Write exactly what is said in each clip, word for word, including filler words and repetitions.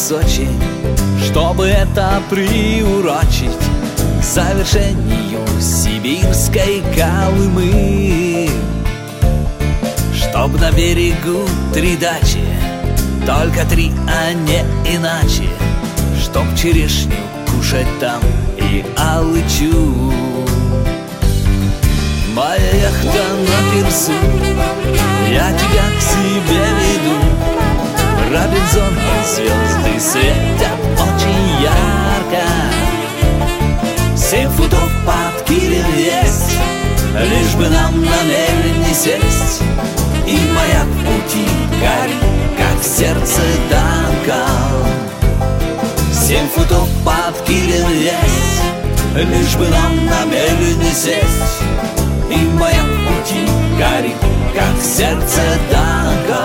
Сочи, чтобы это приурочить к завершению сибирской Колымы. Чтоб на берегу три дачи, только три, а не иначе. Чтоб черешню кушать там и алычу. Моя яхта на пирсу, я тебя к себе веду. Робинзоном звезды светят очень ярко. Семь футов под килем есть, лишь бы нам на мель не сесть. И маяк в пути горит, как сердце танка. Семь футов под килем есть, лишь бы нам на мель не сесть. И маяк в пути горит, как сердце танка.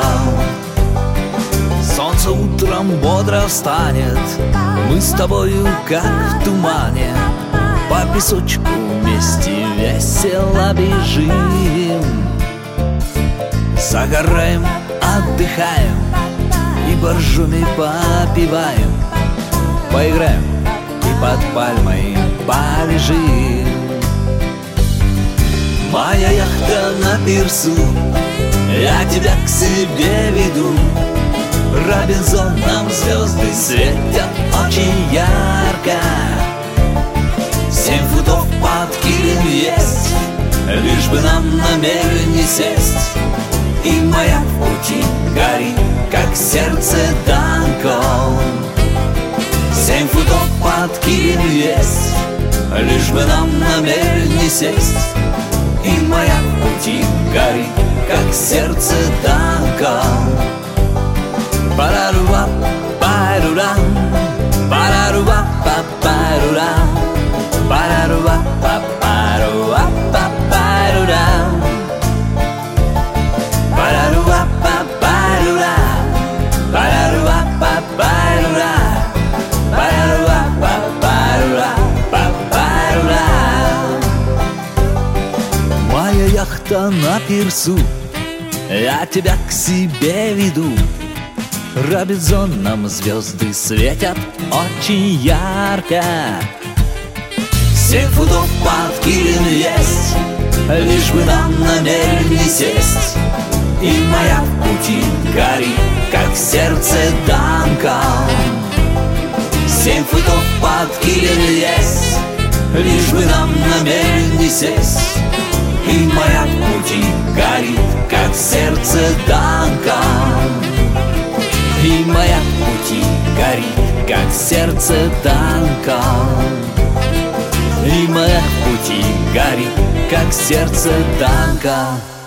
Солнце утром бодро встанет, мы с тобою как в тумане по песочку вместе весело бежим. Загораем, отдыхаем и боржоми попиваем. Поиграем и под пальмой полежим. Моя яхта на пирсу, я тебя к себе веду. Робинзоном звезды светят очень ярко. Семь футов под килем есть, лишь бы нам на мель не сесть. И маяк в пути горит, как сердце танка. Семь футов под килем есть, лишь бы нам на мель не сесть. И маяк в пути горит, как сердце танка. Параруа, парура, параруа, парура, параруа, паруа, парура, параруа, парура, параруа, парура, параруа, парура, парура. Моя яхта на пирсу, я тебя к себе веду. Робинзоном звезды светят очень ярко. Семь футов под килем есть, лишь бы нам на мель не сесть. И маяк в пути горит, как сердце танка. Семь футов под килем есть, лишь бы нам на мель не сесть. И маяк в пути горит, как сердце танка. И маяк в пути горит, как сердце танка. И маяк в пути горит, как сердце танка.